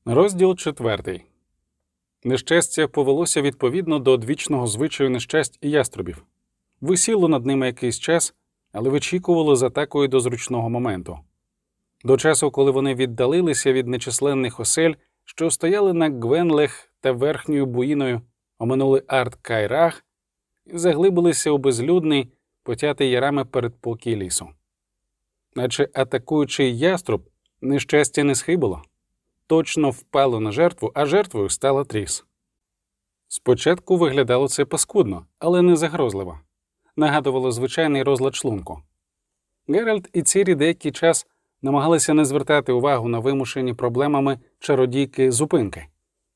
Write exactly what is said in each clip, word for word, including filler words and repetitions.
Розділ четвертий. Нещастя повелося відповідно до одвічного звичаю нещасть і яструбів. Висіло над ними якийсь час, але вичікувало з атакою до зручного моменту. До часу, коли вони віддалилися від нечисленних осель, що стояли на Гвенлех та Верхньою Буїною, оминули Ард-Кайрах і заглибилися у безлюдний, потятий ярами передпокій лісу. Наче атакуючий яструб, нещастя не схибило. Точно впало на жертву, а жертвою стала Тріс. Спочатку виглядало це паскудно, але не загрозливо. Нагадувало звичайний розлад шлунку. Геральт і Цірі деякий час намагалися не звертати увагу на вимушені проблемами чародійки зупинки.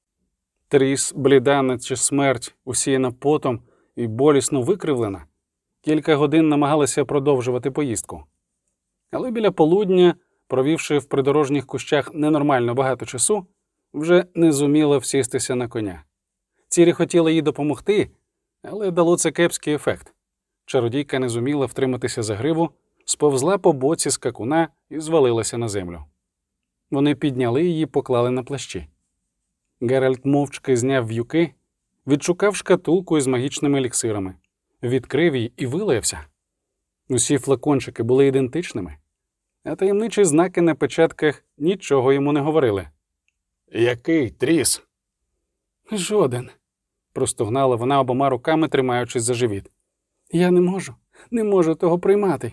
Тріс, бліда, наче смерть, усіяна потом і болісно викривлена, кілька годин намагалася продовжувати поїздку. Але біля полудня, провівши в придорожніх кущах ненормально багато часу, вже не зуміла всістися на коня. Цірі хотіла їй допомогти, але дало це кепський ефект. Чародійка не зуміла втриматися за гриву, сповзла по боці скакуна і звалилася на землю. Вони підняли її, поклали на плащі. Геральт мовчки зняв в'юки, відшукав шкатулку із магічними еліксирами, відкрив її і вилаявся. Усі флакончики були ідентичними, а таємничі знаки на печатках нічого йому не говорили. «Який, Тріс?» «Жоден», – простогнала вона обома руками, тримаючись за живіт. «Я не можу, не можу того приймати».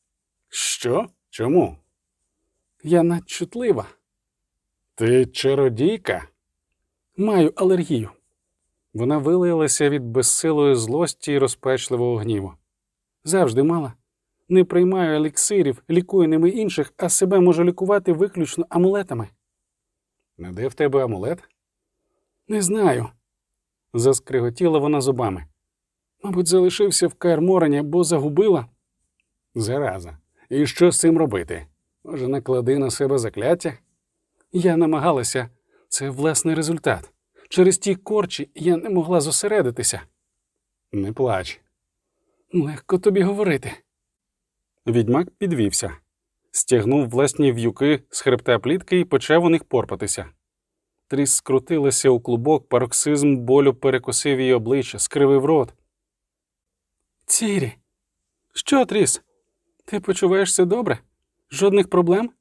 «Що? Чому?» «Я надчутлива». «Ти чародійка?» «Маю алергію». Вона вилаялася від безсилої злості і розпачливого гніву. «Завжди мала. Не приймаю еліксирів, лікую ними інших, а себе можу лікувати виключно амулетами». «Не де в тебе амулет?» «Не знаю», – заскриготіла вона зубами. «Мабуть, залишився в Каер-Морені, бо загубила». «Зараза. І що з цим робити? Може, наклади на себе закляття?» «Я намагалася. Це власний результат. Через ті корчі я не могла зосередитися». «Не плач». «Легко тобі говорити». Відьмак підвівся, стягнув власні в'юки з хребта плітки і почав у них порпатися. Тріс скрутилася у клубок, пароксизм болю перекосив її обличчя, скривив рот. «Цірі!» «Що, Тріс? Ти почуваєшся добре? Жодних проблем?»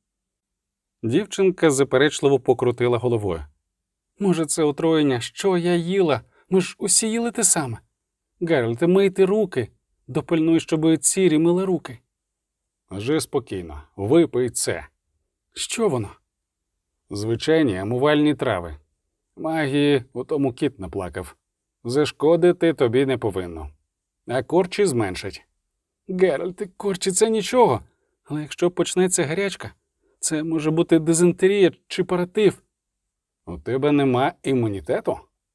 Дівчинка заперечливо покрутила головою. «Може, це отруєння? Що я їла? Ми ж усі їли те саме. Геральте, мийте руки. Допильнуй, щоб Цірі мила руки». «Лежи спокійно. Випий це». «Що воно?» «Звичайні амувальні трави. Магії у тому кіт наплакав. Зашкодити тобі не повинно. А корчі зменшать». «Геральте, корчі – це нічого. Але якщо почнеться гарячка, це може бути дизентерія чи паратив». «У тебе нема імунітету?»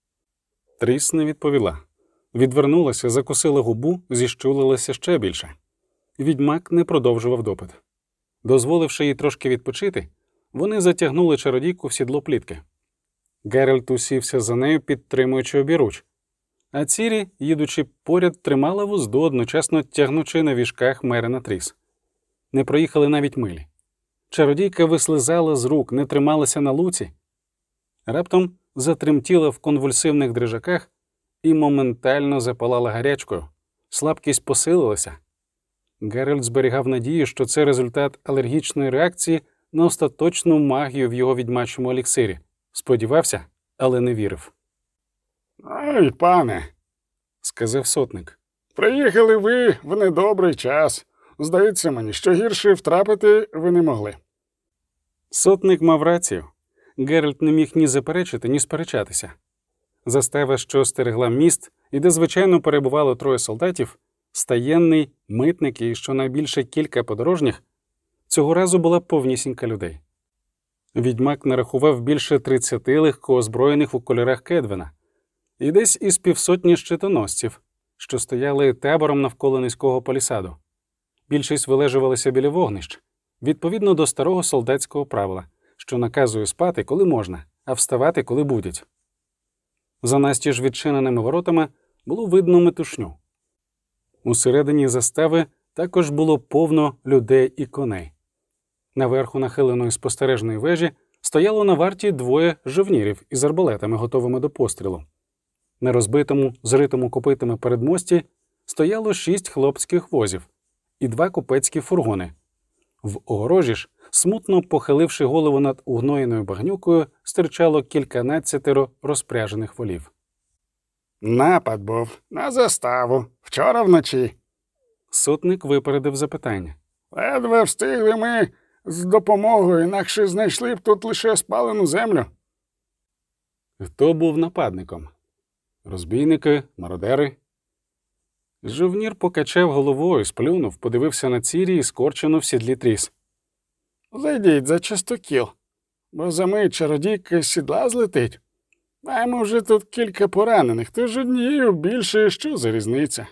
Тріс не відповіла. Відвернулася, закусила губу, зіщулилася ще більше. Відьмак не продовжував допит. Дозволивши їй трошки відпочити, вони затягнули чародійку в сідло плітки. Геральт усівся за нею, підтримуючи обіруч. А Цірі, їдучи поряд, тримала вузду, одночасно тягнучи на віжках Мерена Тріс. Не проїхали навіть милі. Чародійка вислизала з рук, не трималася на луці. Раптом затремтіла в конвульсивних дрижаках і моментально запалала гарячкою. Слабкість посилилася. Геральт зберігав надію, що це результат алергічної реакції на остаточну магію в його відьмачому еліксирі. Сподівався, але не вірив. «Ой, пане», – сказав сотник, – «приїхали ви в недобрий час. Здається мені, що гірше втрапити ви не могли». Сотник мав рацію. Геральт не міг ні заперечити, ні сперечатися. Застава, що стерегла міст, і де, звичайно, перебувало троє солдатів, стаєнний, митник і щонайбільше кілька подорожніх, цього разу була повнісінька людей. Відьмак нарахував більше тридцяти легкоозброєних у кольорах Кедвена і десь із півсотні щитоносців, що стояли табором навколо низького палісаду. Більшість вилежувалися біля вогнищ, відповідно до старого солдатського правила, що наказує спати, коли можна, а вставати, коли будять. За настіж відчиненими воротами було видно метушню. Усередині застави також було повно людей і коней. Наверху нахиленої спостережної вежі стояло на варті двоє жовнірів із арбалетами, готовими до пострілу. На розбитому, зритому копитами передмості стояло шість хлопських возів і два купецькі фургони. В огорожі ж, смутно похиливши голову над угноєною багнюкою, стирчало кільканадцятеро розпряжених волів. Напад був на заставу. Вчора вночі. Сотник випередив запитання. Ледве встигли ми з допомогою, інакше знайшли б тут лише спалену землю. Хто був нападником? Розбійники, мародери? Жовнір покачав головою, сплюнув, подивився на Цірі і скорчено в сідлі тріс. Зайдіть за частокіл, бо за мить чародійка з сідла злетить. Маємо вже тут кілька поранених, тож однією більше, що за різниця.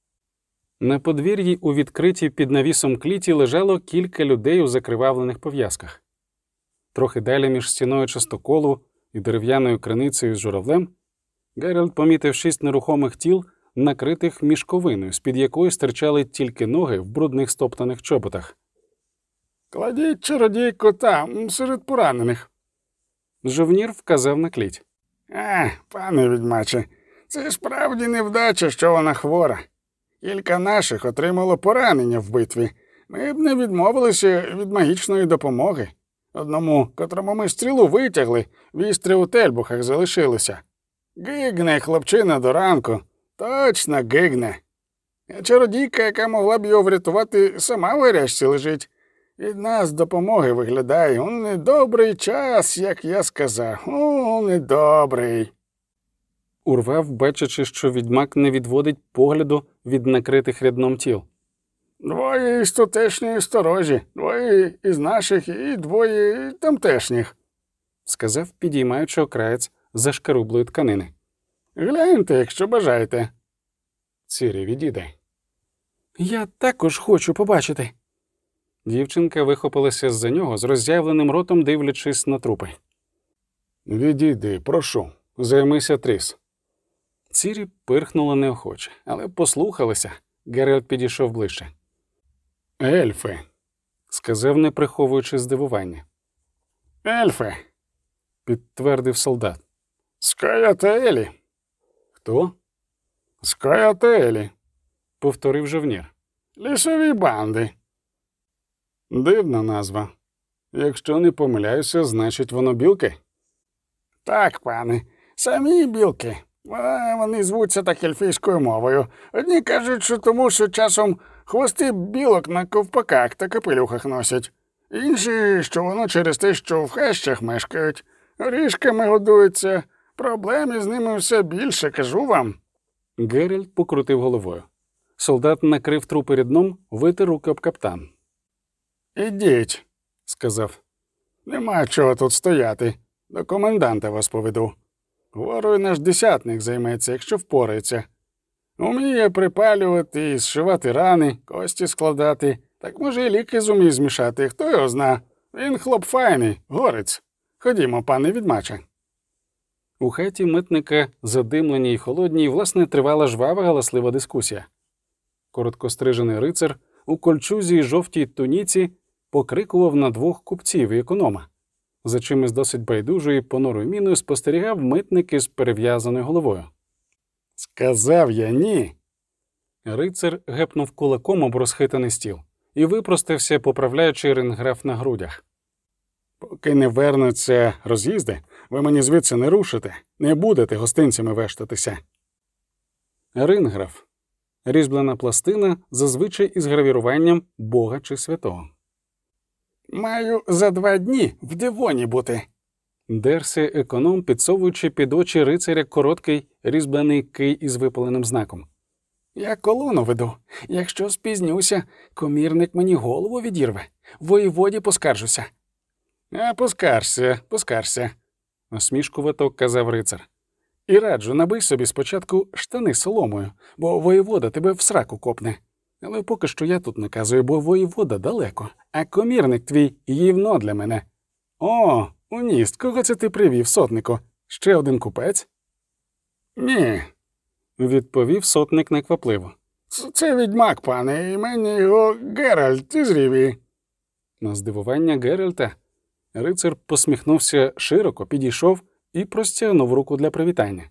На подвір'ї у відкритій під навісом кліті лежало кілька людей у закривавлених пов'язках. Трохи далі між стіною частоколу і дерев'яною криницею з журавлем Геральт помітив шість нерухомих тіл, накритих мішковиною, з-під якої стирчали тільки ноги в брудних стоптаних чоботах. Кладіть чародійку там, серед поранених. Жовнір вказав на кліть. А, пане відьмаче, це справді невдача, що вона хвора. Кілька наших отримало поранення в битві. Ми б не відмовилися від магічної допомоги. Одному, котрому ми стрілу витягли, вістря у тельбухах залишилося. Гигне, хлопчина, до ранку. Точно гигне. А чародійка, яка могла б його врятувати, сама в гарячці лежить. Від нас допомоги виглядає. У недобрий час, як я сказав. У недобрий. Урвав, бачачи, що відьмак не відводить погляду від накритих рядном тіл. Двоє із тутешньої сторожі, двоє із наших і двоє тамтешніх, сказав, підіймаючи окраєць зашкарублої тканини. Гляньте, якщо бажаєте. Цірі, відійди. Я також хочу побачити. Дівчинка вихопилася з-за нього, з роззявленим ротом дивлячись на трупи. Відійди, прошу, займися, Тріс. Цірі пирхнула неохоче, але послухалися. Геральт підійшов ближче. Ельфи, сказав, не приховуючи здивування. Ельфи, підтвердив солдат. Скаятелі. Хто? Скаятелі, повторив жовнір. Лісові банди. Дивна назва. Якщо не помиляюся, значить воно білки? Так, пане, самі білки. А вони звуться так ельфійською мовою. Одні кажуть, що тому, що часом хвости білок на ковпаках та капелюхах носять. Інші, що воно через те, що в хащах мешкають. Горішками годуються. Проблем із ними все більше, кажу вам. Геральт покрутив головою. Солдат накрив трупи рядном, витер руки об каптан. «Ідіть», – сказав. «Нема чого тут стояти. До коменданта вас поведу. Хворою наш десятник займеться, якщо впорається. Уміє припалювати і зшивати рани, кості складати. Так може і ліки зуміє змішати, хто його зна. Він хлоп файний, горець. Ходімо, пане відьмаче». У хаті митника, задимленій і холодній, власне, тривала жвава галаслива дискусія. Короткострижений рицар у кольчузі й жовтій туніці покрикував на двох купців і економа. За чимось досить байдужою понурою міною спостерігав митник із перев'язаною головою. «Сказав я ні!» Рицар гепнув кулаком об розхитаний стіл і випростався, поправляючи ринграф на грудях. «Поки не вернуться роз'їзди, ви мені звідси не рушите, не будете гостинцями вештатися». Ринграф – різьблена пластина, зазвичай із гравіруванням бога чи святого. «Маю за два дні в Девоні бути», – дерся економ, підсовуючи під очі рицаря короткий різьблений кий із випаленим знаком. «Я колону веду. Якщо спізнюся, комірник мені голову відірве. Воєводі поскаржуся». «А поскаржся, поскаржся», – насмішкувато казав рицар. «І раджу, набий собі спочатку штани соломою, бо воєвода тебе в сраку копне. Але поки що я тут наказую, бо воєвода далеко, а комірник твій гівно для мене». «О, уніст, кого це ти привів, сотнику? Ще один купець?» «Ні», – відповів сотник неквапливо. «Це відьмак, пане, імені його Геральт із Рівії». На здивування Геральта Рицар посміхнувся широко, підійшов і простягнув руку для привітання.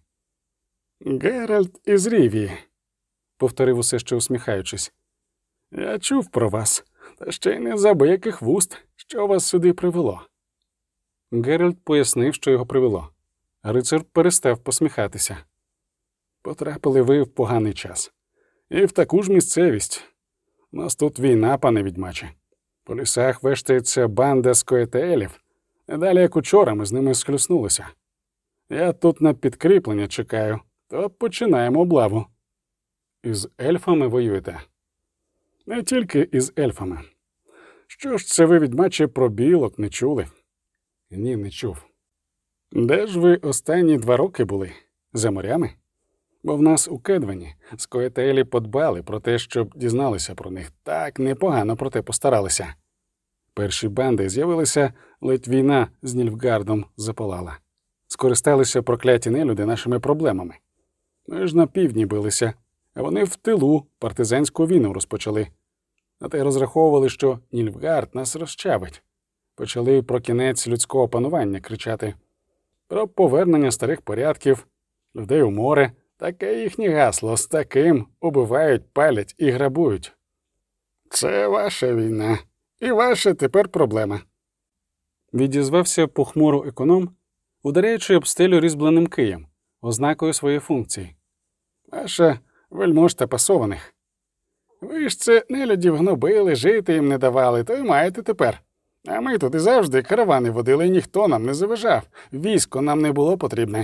Геральт із Рівії, Повторив усе ще усміхаючись. я чув про вас, та ще й не з абияких вуст, що вас сюди привело. Геральт пояснив, що його привело. Рицар перестав посміхатися. Потрапили ви в поганий час. І в таку ж місцевість. У нас тут війна, пане відьмаче. По лісах вештається банда скоєтеелів. Недалі, як учора, ми з ними схлюснулися. Я тут на підкріплення чекаю, то починаємо облаву. Із ельфами воюєте? Не тільки із ельфами. Що ж це ви, відьмаче, про білок не чули? Ні, не чув. Де ж ви останні два роки були? За морями? Бо в нас у Кедвені скоєтеелі подбали про те, щоб дізналися про них. Так непогано про те постаралися. Перші банди з'явилися, ледь війна з Нільфгардом запалала. Скористалися прокляті нелюди нашими проблемами. Ми ж на півдні билися, а вони в тилу партизанську війну розпочали. На те розраховували, що Нільфгард нас розчавить. Почали про кінець людського панування кричати. Про повернення старих порядків, людей у море. Таке їхнє гасло, з таким убивають, палять і грабують. Це ваша війна. І ваша тепер проблема. Відізвався похмуро економ, ударяючи об стелю різьбленим києм, ознакою своєї функції. Ваша вельможта пасованих. Ви ж це нелюдів гнобили, жити їм не давали, то й маєте тепер. А ми тут і завжди каравани водили, і ніхто нам не заважав. Військо нам не було потрібне.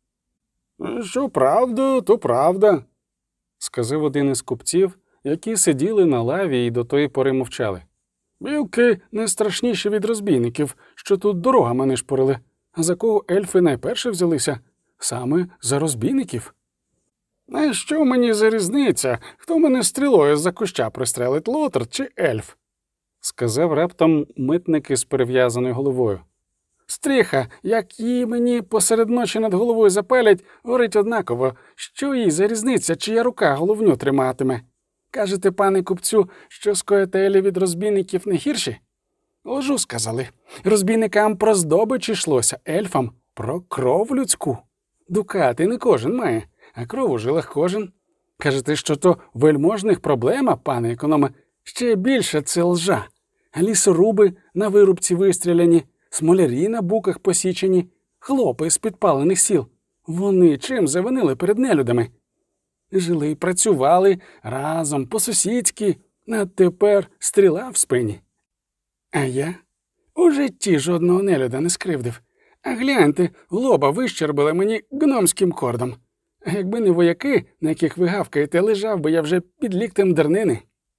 Що правда, то правда, сказав один із купців, які сиділи на лаві і до тої пори мовчали. Білки не страшніші від розбійників, що тут дорогами нишпорили. А за кого ельфи найперше взялися? Саме за розбійників. А що мені за різниця, хто мене стрілою з-за куща пристрелить, лотр чи ельф? Сказав раптом митник із перев'язаною головою. Стріха, як її мені посеред ночі над головою запалять, горить однаково. Що їй за різниця, чия рука головню триматиме? Кажете, пане купцю, що скоєтеелі від розбійників не гірші? Ложу сказали. Розбійникам про здобич йшлося, ельфам про кров людську. Дукати не кожен має, а кров у жилах кожен. Кажете, що то вельможних проблема, пане економе, ще більше це лжа. Лісоруби на вирубці вистріляні, смолярі на буках посічені, хлопи з підпалених сіл. Вони чим завинили перед нелюдами? Жили й працювали разом, по-сусідськи, а тепер стріла в спині. А я у житті жодного нелюда не скривдив. А гляньте, лоба вищербили мені гномським кордом. А якби не вояки, на яких ви гавкаєте, лежав би я вже під ліктем дернини.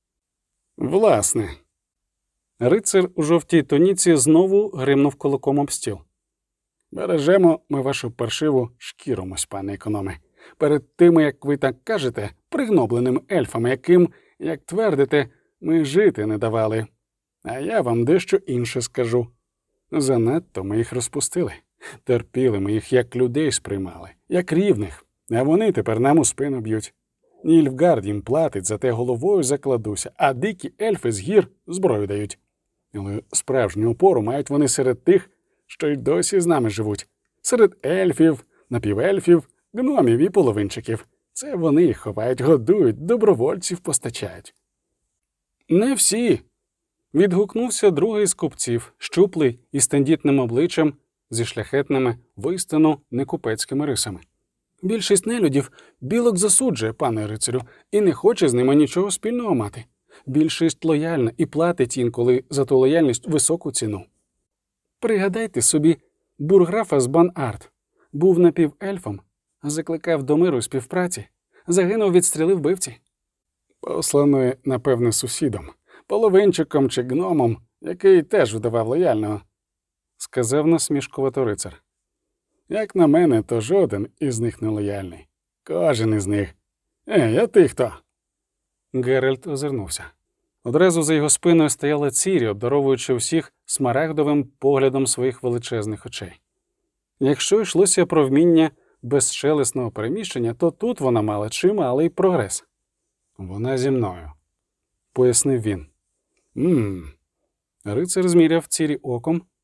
Власне. Рицар у жовтій тоніці знову гримнув кулаком об стіл. Бережемо ми вашу паршиву шкіромось, пане економе. Перед тими, як ви так кажете, пригнобленим ельфами, яким, як твердите, ми жити не давали. А я вам дещо інше скажу. Занадто ми їх розпустили. Терпіли ми їх, як людей сприймали, як рівних, а вони тепер нам у спину б'ють. Нільфгард їм платить, за те головою закладуся, а дикі ельфи з гір зброю дають. Але справжню опору мають вони серед тих, що й досі з нами живуть. Серед ельфів, напівельфів, гномів і половинчиків. Це вони їх ховають, годують, добровольців постачають. Не всі. Відгукнувся другий з купців, щуплий із тендітним обличчям, зі шляхетними, воістину некупецькими рисами. Більшість нелюдів білок засуджує, пане рицарю, і не хоче з ними нічого спільного мати. Більшість лояльна і платить інколи за ту лояльність високу ціну. Пригадайте собі, бурграфа з Бан-Арт був напівельфом, закликав до миру і співпраці, загинув від стріли вбивці. Посланий, напевне, сусідом, половинчиком чи гномом, який теж вдавав лояльного, сказав насмішкувато рицар. Як на мене, то жоден із них не лояльний. Кожен із них. Ей, а ти хто? Геральт озирнувся. Одразу за його спиною стояла Цірі, обдаровуючи всіх смарагдовим поглядом своїх величезних очей. Якщо йшлося про вміння безшелесного переміщення, то тут вона мала чималий прогрес. «Вона зі мною», — пояснив він. «Ммм». Рицар зміряв Цірі оком,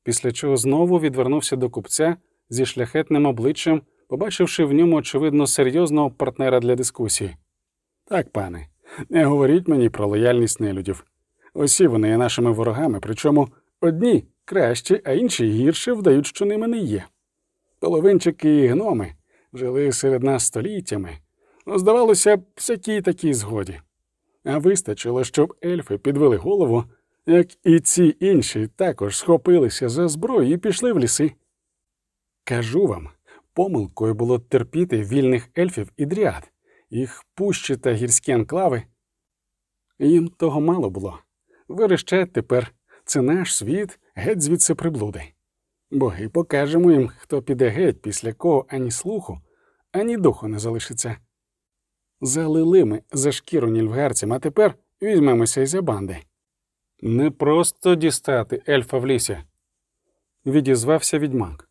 після чого знову відвернувся до купця зі шляхетним обличчям, побачивши в ньому, очевидно, серйозного партнера для дискусії. Так, пане, не говоріть мені про лояльність нелюдів. Усі вони є нашими ворогами, причому одні кращі, а інші гірше вдають, що ними не є. Половинчики і гноми жили серед нас століттями. Ну, здавалося б, всякій такій згоді. А вистачило, щоб ельфи підвели голову, як і ці інші також схопилися за зброю і пішли в ліси. Кажу вам, помилкою було терпіти вільних ельфів і дріад, їх пущі та гірські анклави. Їм того мало було. Верещать тепер, це наш світ, геть звідси приблуди. Боги, покажемо їм, хто піде геть, після кого ані слуху, ані духу не залишиться. Залили ми за шкіру нільфгаарцям, а тепер візьмемося й за банди. Не просто дістати ельфа в лісі, відізвався відьмак.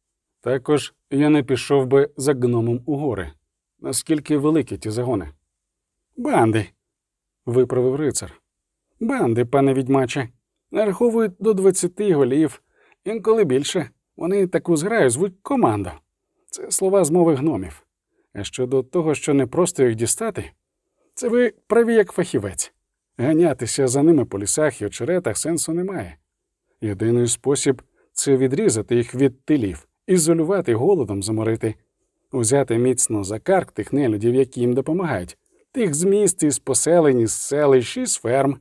Також я не пішов би за гномом у гори. Наскільки великі ті загони? Банди, Виправив рицар. банди, пане відьмаче, нараховують до двадцяти голів, інколи більше. Вони таку зграю звуть команда. Це слова з мови гномів. А щодо того, що не просто їх дістати, це ви праві як фахівець. Ганятися за ними по лісах і очеретах сенсу немає. Єдиний спосіб – це відрізати їх від тилів, ізолювати, голодом заморити, узяти міцно за карк тих нелюдів, які їм допомагають, тих з міст, із поселень, із селищ, із ферм.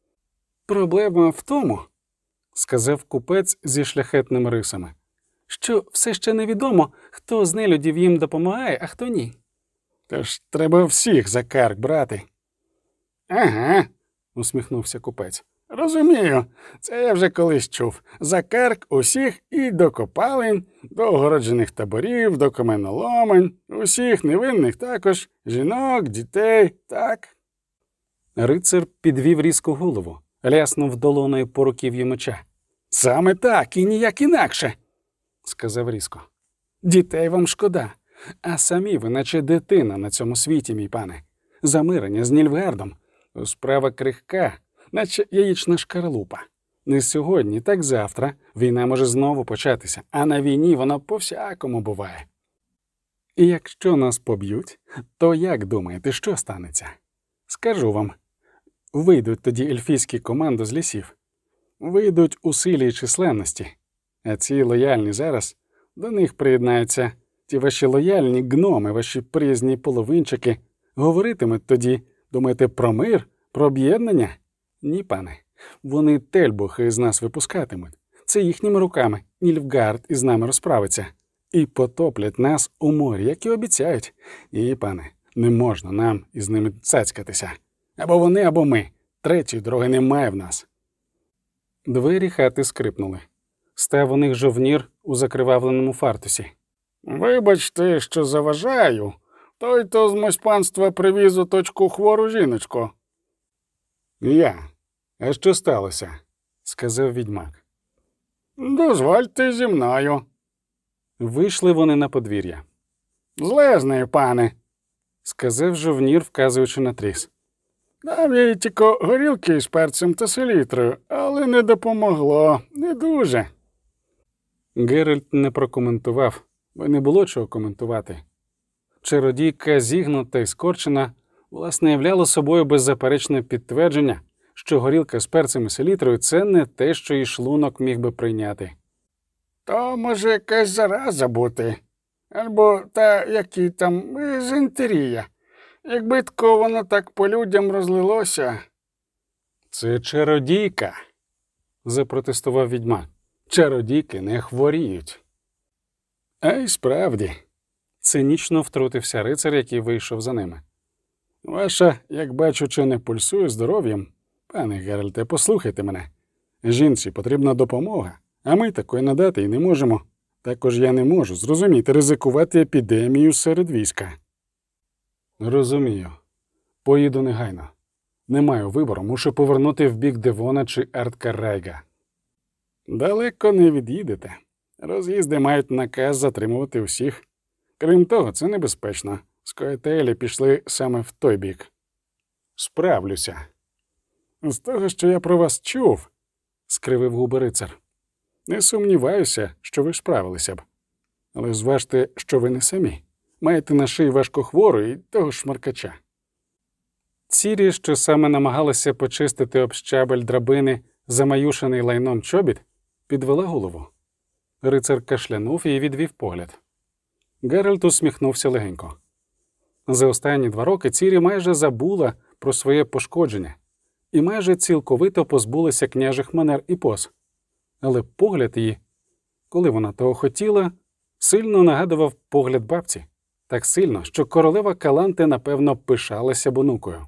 Проблема в тому, Сказав купець зі шляхетними рисами. що все ще невідомо, хто з нелюдів їм допомагає, а хто ні. Тож треба всіх за карк брати. Ага, усміхнувся купець. Розумію, це я вже колись чув. За карк усіх і до копалень, до огороджених таборів, до каменоломень, усіх невинних також, жінок, дітей, так. Рицар підвів різко голову, ляснув долоною по руків'ю меча. Саме так і ніяк інакше, Сказав різко. дітей вам шкода, а самі ви наче дитина на цьому світі, мій пане. Замирення з Нільфгардом – справа крихка, наче яєчна шкарлупа. Не сьогодні, так завтра війна може знову початися, а на війні воно по-всякому буває. І якщо нас поб'ють, то як думаєте, що станеться? Скажу вам. Вийдуть тоді ельфійські команди з лісів. Вийдуть у силі і численності. А ці лояльні зараз, до них приєднаються ті ваші лояльні гноми, ваші приязні половинчики. Говоритимуть тоді, думаєте, про мир, про об'єднання? Ні, пане. Вони тельбухи з нас випускатимуть. Це їхніми руками Нільфгард із нами розправиться. І потоплять нас у морі, як і обіцяють. Ні, пане, не можна нам із ними цацькатися. Або вони, або ми. Третьої дороги немає в нас. Двері хати скрипнули. Став у них жовнір у закривавленому фартусі. Вибачте, що заважаю. Той то з мосьпанства привіз у точку хвору жіночку. Я. А що сталося? Сказав відьмак. Дозвольте зі мною. Вийшли вони на подвір'я. Зле з нею, пане. Сказав жовнір, вказуючи на тріс. Дав їй тільки горілки з перцем та селітрою, але не допомогло, не дуже. Геральт не прокоментував, бо не було чого коментувати. Чародійка, зігнута і скорчена, власне, являла собою беззаперечне підтвердження, що горілка з перцем і селітрою – це не те, що і шлунок міг би прийняти. То, може, якась зараза бути. Або та, які там, зентерія. Якби тако воно так по людям розлилося. «Це чародійка», – запротестував відьмак. «Чародійки не хворіють». А й справді, Цинічно втрутився рицар, який вийшов за ними. ваша, як бачу, чи не пульсує здоров'ям. Пане Геральте, послухайте мене. Жінці потрібна допомога, а ми такої надати й не можемо. Також я не можу, зрозуміти, ризикувати епідемію серед війська. Розумію. Поїду негайно. Не маю вибору, мушу повернути в бік Девона чи Ерткаррайга. Далеко не від'їдете. Роз'їзди мають наказ затримувати всіх. Крім того, це небезпечно. Скоєтелі пішли саме в той бік. Справлюся. З того, що я про вас чув, скривив губи рицар. Не сумніваюся, що ви справилися б. Але зважте, що ви не самі. Маєте на шиї важкохвору і того шмаркача. Цірі, що саме намагалася почистити об щабель драбини, замаюшений лайном чобіт, підвела голову. Рицар кашлянув і відвів погляд. Геральт усміхнувся легенько. За останні два роки Цірі майже забула про своє пошкодження і майже цілковито позбулася княжих манер і поз. Але погляд її, коли вона того хотіла, сильно нагадував погляд бабці. Так сильно, що королева Каланте, напевно, пишалася б онукою.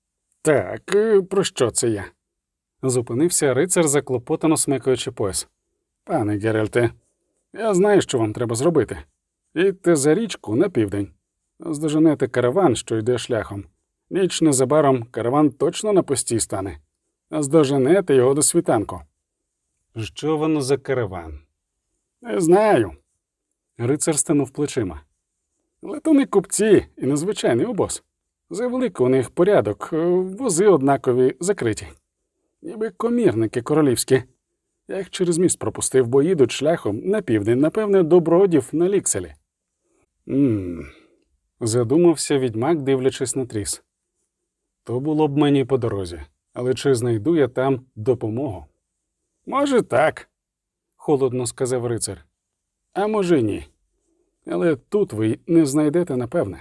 Так, е, про що це я? Зупинився рицар, заклопотано смикаючи пояс. Пане Геральте, я знаю, що вам треба зробити. Їдьте за річку на південь. Здоженете караван, що йде шляхом. Ніч незабаром караван точно на постій стане. Здоженете його до світанку. Що воно за караван? Не знаю. Рицар стенув плечима. Але то не купці і незвичайний обоз. Завеликий у них порядок, вози однакові закриті. Ніби комірники королівські. Я їх через міст пропустив, бо їдуть шляхом на південь, напевне, до Бродів на Лікселі. Ммм, задумався відьмак, дивлячись на тріс. То було б мені по дорозі, але чи знайду я там допомогу? Може, так, Холодно сказав рицар. а може, ні. Але тут ви не знайдете, напевне.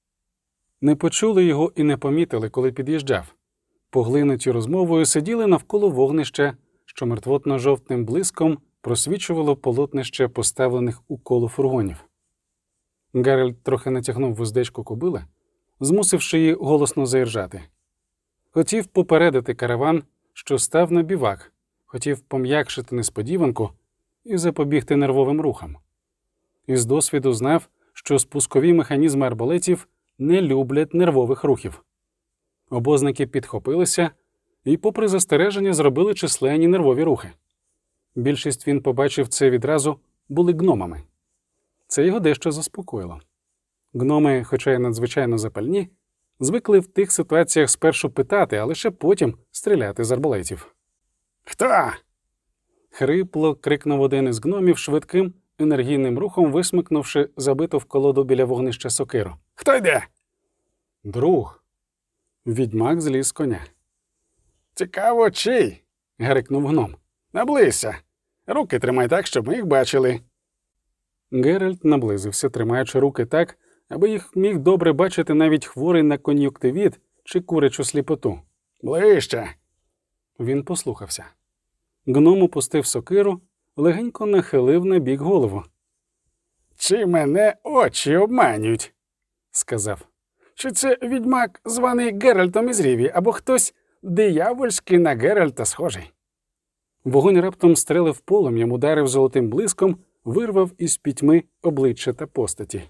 Не почули його і не помітили, коли під'їжджав. Поглинуті розмовою сиділи навколо вогнища, що мертвотно-жовтним блиском просвічувало полотнище поставлених у коло фургонів. Геральт трохи натягнув вуздечку кобили, змусивши її голосно заіржати. Хотів попередити караван, що став на бівак, хотів пом'якшити несподіванку і запобігти нервовим рухам. Із досвіду знав, що спускові механізми арбалетів не люблять нервових рухів. Обозники підхопилися і, попри застереження, зробили численні нервові рухи. Більшість, він побачив це відразу, були гномами. Це його дещо заспокоїло. Гноми, хоча й надзвичайно запальні, звикли в тих ситуаціях спершу питати, а лише потім стріляти з арбалетів. «Хто?» Хрипло крикнув один із гномів швидким, енергійним рухом, висмикнувши забиту в колоду біля вогнища сокиру. «Хто йде?» «Друг!» Відьмак зліз з коня. «Цікаво, чий?» — гарикнув гном. «Наблизься. Руки тримай так, щоб ми їх бачили». Геральт наблизився, тримаючи руки так, аби їх міг добре бачити навіть хворий на кон'юктивіт чи курячу сліпоту. «Ближче». Він послухався. Гном опустив сокиру, легенько нахилив на бік голову. «Чи мене очі обманюють?» — сказав. «Чи це відьмак, званий Геральтом із Ріві, або хтось диявольський на Геральта схожий?» Вогонь раптом стрелив полум'ям, ударив золотим блиском, вирвав із пітьми обличчя та постаті.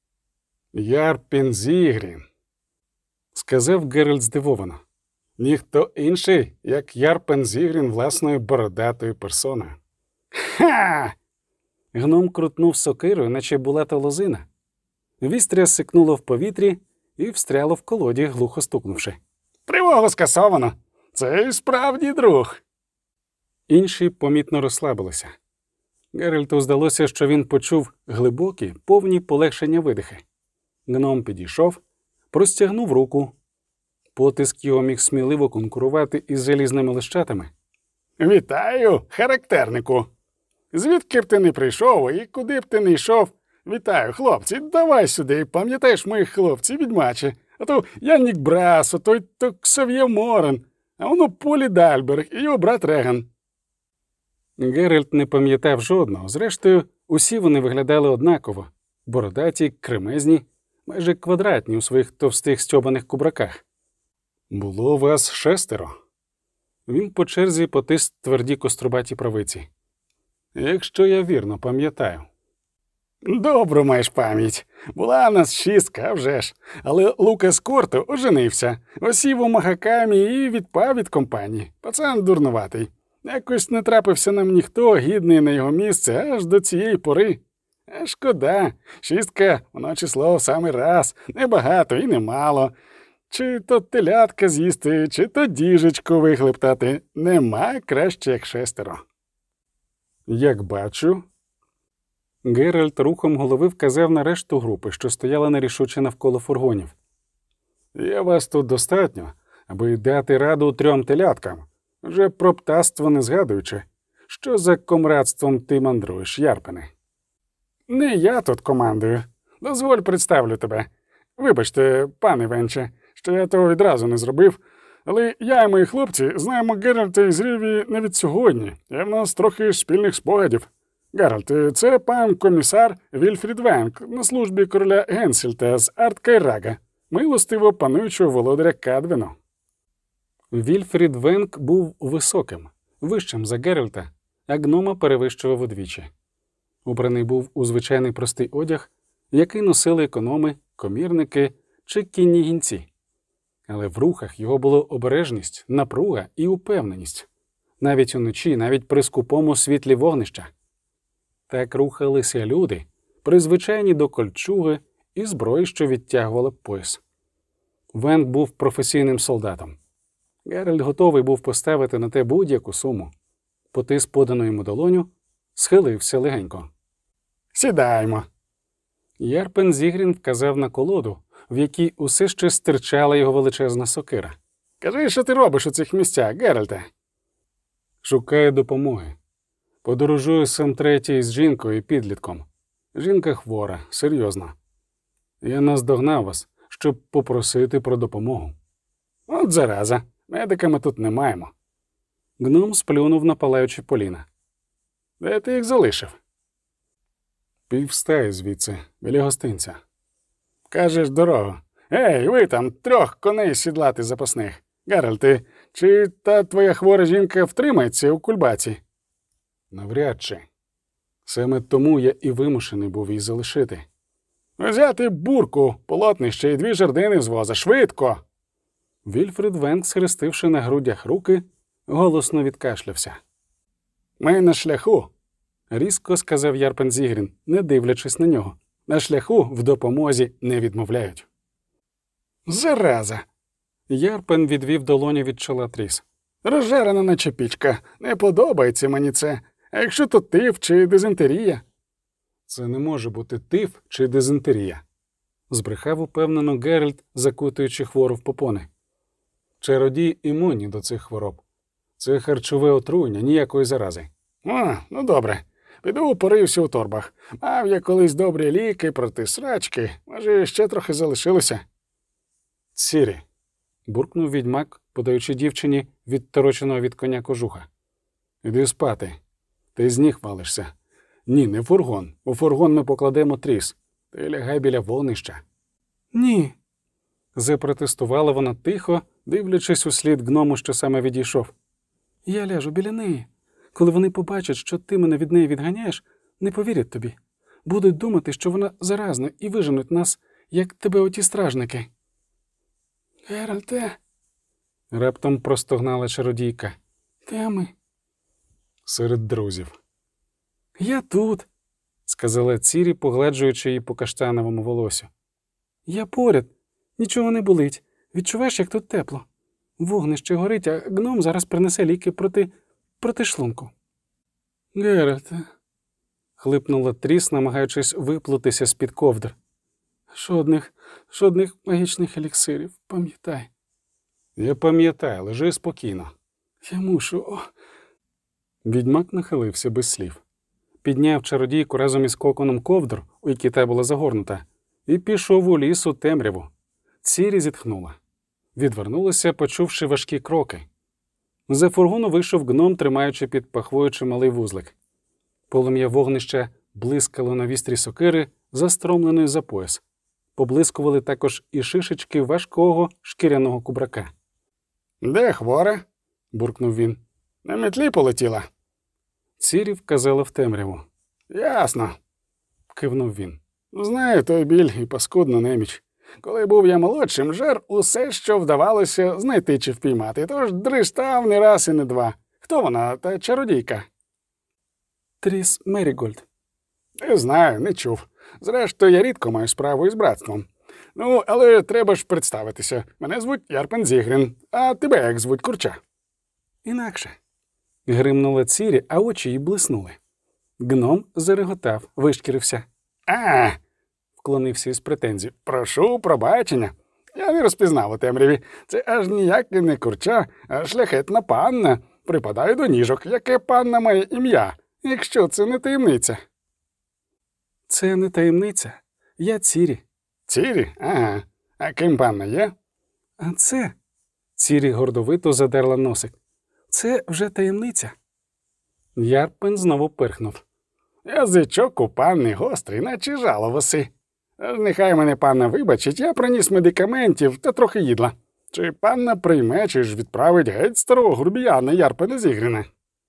«Яр Пензігрін», — сказав Геральт здивовано. «Ніхто інший, як Яр Пензігрін власною бородатою персоною». «Ха!» Гном крутнув сокирою, наче була то лозина. Вістря сикнуло в повітрі і встряло в колоді, глухо стукнувши. «Тривогу скасовано! Це і справді друг!» Інші помітно розслабилися. Геральту здалося, що він почув глибокі, повні полегшення видихи. Гном підійшов, простягнув руку. Потиск його міг сміливо конкурувати із залізними лищатами. «Вітаю, характернику! Звідки б ти не прийшов і куди б ти не йшов? Вітаю, хлопці, давай сюди, пам'ятаєш моїх хлопців, відьмаче. А то Яннік Брас, а той то Ксав'є Морен, а воно Полі Дальберг і його брат Реган». Геральт не пам'ятав жодного. Зрештою, усі вони виглядали однаково. Бородаті, кремезні, майже квадратні у своїх товстих стьобаних кубраках. «Було вас шестеро». Він по черзі потис тверді кострубаті правиці. «Якщо я вірно пам'ятаю». «Добру маєш пам'ять. Була нас шістка, а вже ж. Але Лукас Корто оженився, осів у Махакамі і відпав від компанії. Пацан дурнуватий. Якось не трапився нам ніхто, гідний на його місце, аж до цієї пори. А шкода, шістка, воно число в самий раз, небагато і немало. Чи то телятка з'їсти, чи то діжечку вихлептати. Нема краще, як шестеро». Як бачу. Геральт рухом голови вказав на решту групи, що стояла нерішуче навколо фургонів. Є вас тут достатньо, аби дати раду трьом теляткам, вже про птаство не згадуючи. Що за комрадством ти мандруєш, Ярпене? Не я тут командую. Дозволь представлю тебе. Вибачте, пане Венче, що я того відразу не зробив, але я і мої хлопці знаємо Геральта із Ріві не від сьогодні, і в нас трохи спільних спогадів. Геральт, це пан комісар Вільфрід Венк на службі короля Генсельта з Арткайрага, милостиво пануючого володаря Кадвіну. Вільфрід Венк був високим, вищим за Геральта, а гнома перевищував удвічі. Убраний був у звичайний простий одяг, який носили економи, комірники чи кінні гінці. Але в рухах його було обережність, напруга і упевненість. Навіть уночі, навіть при скупому світлі вогнища. Так рухалися люди, призвичайні до кольчуги і зброї, що відтягувала пояс. Венк був професійним солдатом. Геральт готовий був поставити на те будь-яку суму. Потис подану йому долоню, схилився легенько. Сідаймо. Ярпен Зігрін вказав на колоду, в якій усе ще стирчала його величезна сокира. Кажи, що ти робиш у цих місцях, Геральте? Шукаю допомоги. Подорожую сам третій з жінкою і підлітком. Жінка хвора, серйозна. Я наздогнав вас, щоб попросити про допомогу. От зараза, медика ми тут не маємо. Гном сплюнув на палаючі поліна. Де ти їх залишив? Півстаї звідси, біля гостинця. Кажеш дорогу. Ей, ви там, трьох коней сідлати запасних. Геральте, чи та твоя хвора жінка втримається у кульбаці? Навряд чи. Саме тому я і вимушений був її залишити. Взяти бурку, полотнище і дві жердини з воза. Швидко! Вільфрід Венк, схрестивши на грудях руки, голосно відкашлявся. Ми на шляху. Різко сказав Ярпен Зігрін, не дивлячись на нього. На шляху в допомозі не відмовляють. Зараза! Ярпен відвів долоню від чола Тріс. Розжарена наче пічка. Не подобається мені це. А якщо то тиф чи дизентерія? Це не може бути тиф чи дизентерія. Збрехав упевнено Геральт, закутуючи хвору в попони. Чародії імунні до цих хвороб. Це харчове отруєння, ніякої зарази. О, ну добре. Піду порився у торбах. Мав я колись добрі ліки проти срачки. Може, ще трохи залишилося. Цірі, буркнув відьмак, подаючи дівчині відтороченого від коня кожуха. Іди спати. Ти з ніг валишся. Ні, не фургон. У фургон ми покладемо Тріс. Ти лягай біля вогнища. Ні. Запротестувала вона тихо, дивлячись у слід гному, що саме відійшов. Я ляжу біля неї. Коли вони побачать, що ти мене від неї відганяєш, не повірять тобі. Будуть думати, що вона заразна, і виженуть нас, як тебе оті стражники. Геральте, раптом простогнала чародійка. де ми? Серед друзів. Я тут, сказала Цірі, погладжуючи її по каштановому волосю. Я поряд. Нічого не болить. Відчуваєш, як тут тепло. Вогнище горить, а гном зараз принесе ліки проти... проти шлунку. Геральте, хлипнула Тріс, намагаючись виплутатися з-під ковдр. Жодних, жодних магічних еліксирів, пам'ятай. Я пам'ятаю, лежи спокійно. Я мушу, о. Відьмак нахилився без слів. Підняв чародійку разом із коконом ковдр, у якій та була загорнута, і пішов у ліс у темряву. Цірі зітхнула. Відвернулася, почувши важкі кроки. За фургону вийшов гном, тримаючи під пахвою чималий вузлик. Полум'я вогнища блискало на вістрі сокири, застромленої за пояс. Поблискували також і шишечки важкого шкіряного кубрака. «Де хвора?» – буркнув він. «На метлі полетіла?» Цірі вказала в темряву. «Ясно», – кивнув він. «Знаю той біль і паскудну неміч. Коли був я молодшим, жер усе, що вдавалося знайти чи впіймати, тож дриштав не раз і не два. Хто вона, та чародійка?» «Тріс Мерігольд». «Не знаю, не чув. Зрештою, я рідко маю справу із братством. Ну, але треба ж представитися. Мене звуть Ярпен Зігрін, а тебе як звуть, курча?» «Інакше». Гримнула Цірі, а очі їй блиснули. Гном зареготав, вишкірився. А, Вклонився із претензією. прошу пробачення. Я не розпізнав у темряві. Це аж ніяк і не курча, а шляхетна панна. Припадаю до ніжок. Яке панна має ім'я, якщо це не таємниця? Це не таємниця. Я Цірі. Цірі? Ага. А ким панна є? А це... Цірі гордовито задерла носик. Це вже таємниця. Ярпен знову пирхнув. Язичок у панни гострий, наче жало воси. Аж нехай мене панна вибачить, я приніс медикаментів та трохи їдла. Чи панна прийме, чи ж відправить геть старого грубіяна Ярпена Зігріна?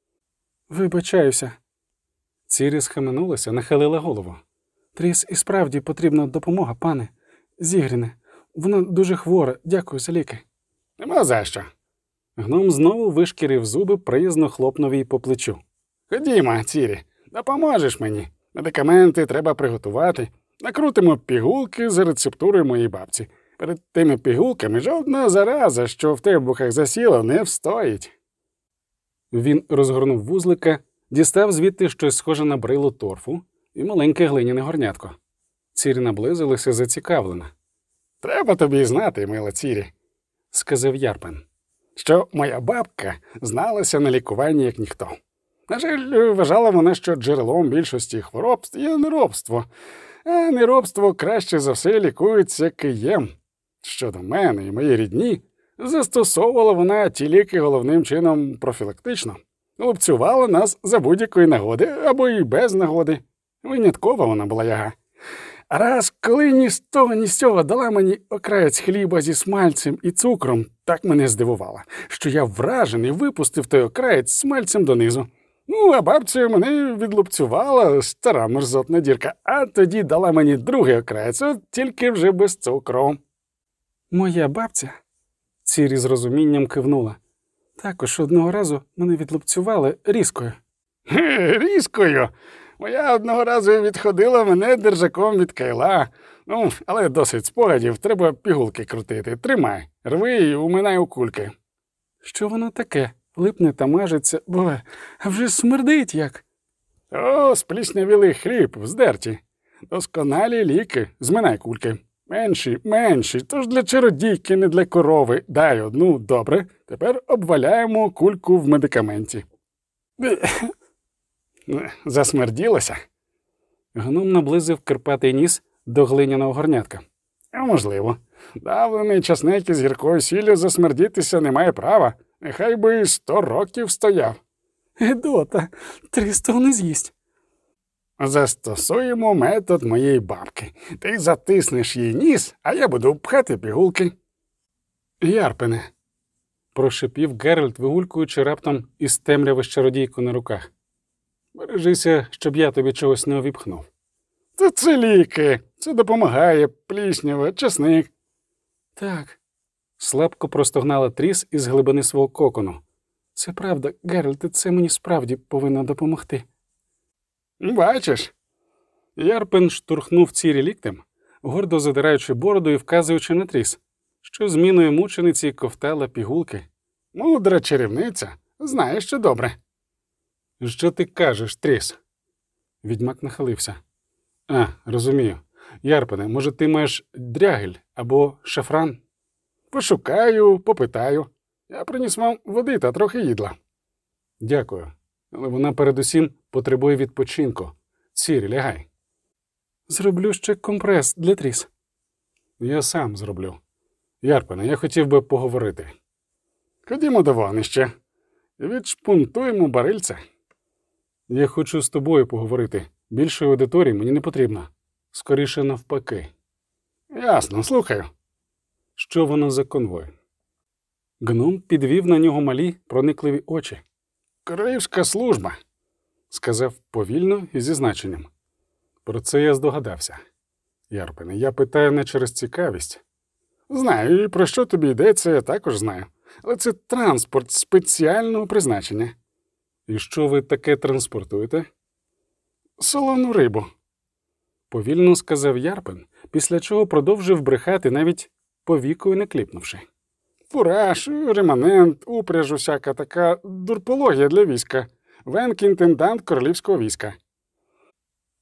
Вибачаюся. Цірі схаменулася, нахилила голову. Тріс і справді потрібна допомога, пане. Зігріне. Вона дуже хвора. Дякую за ліки. Нема за що. Гном знову вишкірив зуби, приязно хлопнув їй по плечу. Ходімо, Цірі, допоможеш мені. Медикаменти треба приготувати. Накрутимо пігулки за рецептурою моєї бабці. Перед тими пігулками жодна зараза, що в тебухах засіла, не встоїть. Він розгорнув вузлика, дістав звідти щось схоже на брилу торфу і маленьке глиняне горнятко. Цірі наблизилася зацікавлена. Треба тобі знати, мила Цірі, — сказав Ярпен. що моя бабка зналася на лікуванні як ніхто. На жаль, вважала вона, що джерелом більшості хвороб є неробство, а неробство краще за все лікується києм. Щодо мене і моєї рідні, застосовувала вона ті ліки головним чином профілактично. Лупцювала нас за будь-якої нагоди або і без нагоди. Виняткова вона була яга. А раз, коли ні з того, ні з цього дала мені окраєць хліба зі смальцем і цукром, так мене здивувала, що я вражений випустив той окраєць смальцем донизу. Ну, а бабця мене відлупцювала, стара мерзотна дірка, а тоді дала мені другий окраєць, от тільки вже без цукру. Моя бабця, Цірі з розумінням кивнула. Також одного разу мене відлупцювали різкою. Хе, різкою. Моя одного разу відходила мене держаком від кайла. Ну, але досить спогадів, треба пігулки крутити. Тримай, рви і уминай у кульки. Що воно таке? Липне та мажеться, бо а вже смердить як. О, спліснявілий хліб, вздерті. Досконалі ліки, зминай кульки. Менші, менші, тож для чародійки, не для корови. Дай одну, добре. Тепер обваляємо кульку в медикаменті. Засмерділося? Гном наблизив кирпатий ніс до глиняного горнятка. А можливо. Давлений часник із гіркою сіллю засмердітися не має права. Нехай би сто років стояв. Гедота, триста не з'їсть. Застосуємо метод моєї бабки. Ти затиснеш їй ніс, а я буду пхати пігулки. Ярпене, прошипів Геральт, вигулькуючи раптом із темряви з чародійку на руках. Бережися, щоб я тобі чогось не обіпхнув. Та це ліки. Це допомагає, пліснява, часник. Так. Слабко простогнала Тріс із глибини свого кокону. Це правда, Геральте, це мені справді повинно допомогти. Бачиш? Ярпен штурхнув Цірі ліктем, гордо задираючи бороду і вказуючи на Тріс, що зміною мучениці ковтала пігулки. Мудра чарівниця. Знаєш, що добре. Що ти кажеш, Тріс? Відьмак нахилився. А, розумію. Ярпене, може, ти маєш дрягель або шафран? Пошукаю, попитаю. Я приніс вам води та трохи їдла. Дякую. Але вона передусім потребує відпочинку. Цірі, лягай. Зроблю ще компрес для Тріс. Я сам зроблю. Ярпене, я хотів би поговорити. Ходімо до вогнища. Відшпунтуємо барильце. Я хочу з тобою поговорити. Більшої аудиторії мені не потрібно. Скоріше навпаки. Ясно, слухаю. Що воно за конвой? Гном підвів на нього малі, проникливі очі. Королівська служба, Сказав повільно і зі значенням. Про це я здогадався. Ярпене, я питаю не через цікавість. Знаю, і про що тобі йдеться, я також знаю. Але це транспорт спеціального призначення. І що ви таке транспортуєте? Солону рибу. Повільно сказав Ярпен, після чого продовжив брехати, навіть повікою не кліпнувши. Фураж, реманент, упряж усяка така дурпологія для війська. Венк-інтендант королівського війська.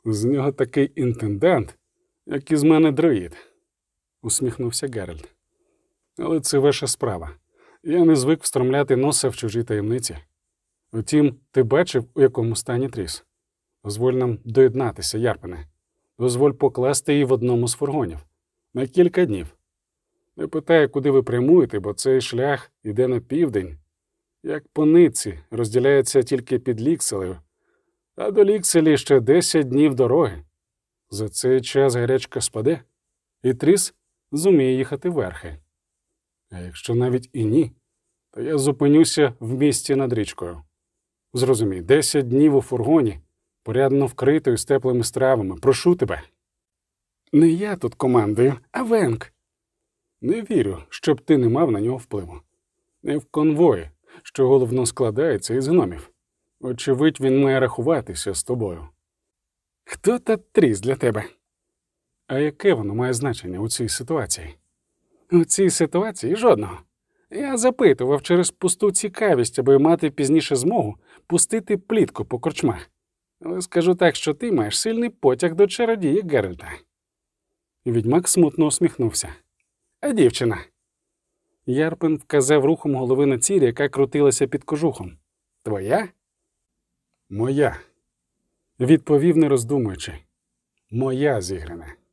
З нього такий інтендант, як із мене друїд, усміхнувся Геральт. Але це ваша справа. Я не звик встромляти носа в чужі таємниці. Втім, ти бачив, у якому стані Тріс? Дозволь нам доєднатися, Ярпене. Дозволь покласти її в одному з фургонів. На кілька днів. Не питаю, куди ви прямуєте, бо цей шлях іде на південь. Як по нитці, розділяється тільки під Лікселею. А до Лікселі ще десять днів дороги. За цей час гарячка спаде, і Тріс зуміє їхати верхи. А якщо навіть і ні, то я зупинюся в місті над річкою. Зрозумій, десять днів у фургоні, порядно вкритою з теплими стравами. Прошу тебе. Не я тут командую, а Венк. Не вірю, щоб ти не мав на нього впливу. Не в конвої, що головно складається із гномів. Очевидь, він має рахуватися з тобою. Хто та Тріс для тебе? А яке воно має значення у цій ситуації? У цій ситуації жодного. Я запитував через пусту цікавість, аби мати пізніше змогу пустити плітку по корчмах. Але скажу так, що ти маєш сильний потяг до чародія Геральта. Відьмак смутно усміхнувся. А дівчина? Ярпен вказав рухом голови на ціль, яка крутилася під кожухом. Твоя? Моя. Відповів, не роздумуючи. Моя, Зігрине.